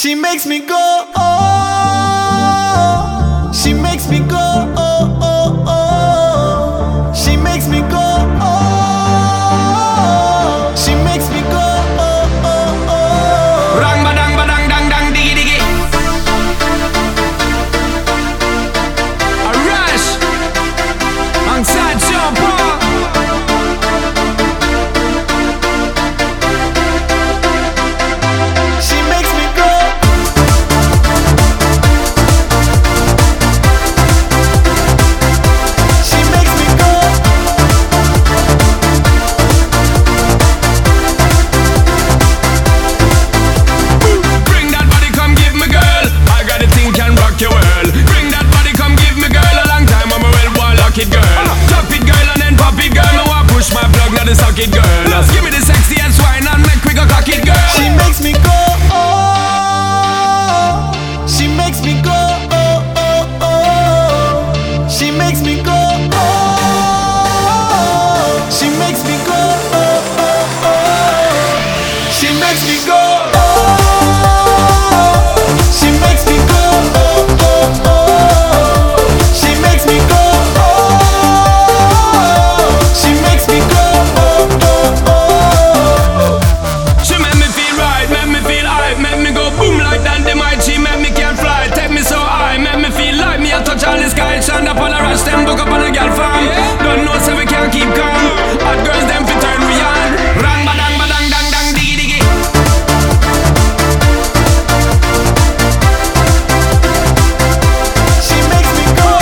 She makes me go, oh. She makes me go, oh, oh, oh. She makes me go, oh. She makes me go, oh, oh, oh. Rang badang badang dang dang diggy diggy. A rush alongside Sean Paul. She makes me go. She makes me go. Bring that body, come give me, girl. I got a thing can rock your world. Bring that body, come give me, girl. A long time I'm a well boy, lock it, girl. Drop it, girl, and then pop it, girl. Me want push my plug, now the socket, girl. Just give me the sexy and swine and make we go cock it, girl. She makes me go, oh. She makes me go, oh, oh, oh. She makes me go, oh. She makes me go, oh, oh, oh. She makes me go, oh. She makes me go, oh, oh, oh. She makes me go, oh. She makes me go, oh, oh, oh. She make me feel right, make me feel high, make me go boom like dynamite. She make me can fly, take me so high, make me feel like me a touch all the sky. Stand up on a rush, them book up on a girl farm. Don't know so we can't keep calm. Hot girls them fi turn we on. Rang badang badang dang dang diggy diggy. She makes me go.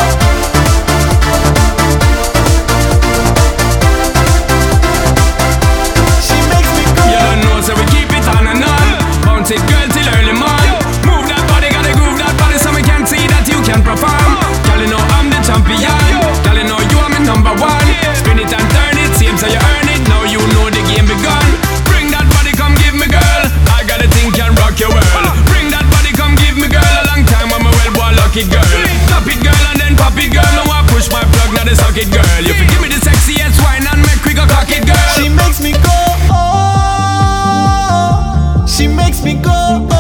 She makes me go. You don't know so we keep it on and on. Bounce it girl till early morn. Move that body, gotta groove that body so we can see that you can perform. Girl you know I'm the champion. Girl you know you are my number one. Spin it and turn it, seems so you earn it. Now you know the game begun. Bring that body, come give me, girl. I got a thing can rock your world. Bring that body, come give me, girl. A long time I'm a well boy, lock it, girl. Top it, girl, and then pop it, girl. No I push my plug, now the socket, girl. You fi give me the sexiest wine and make we go cock it, girl. She makes me go, oh. She makes me go, oh.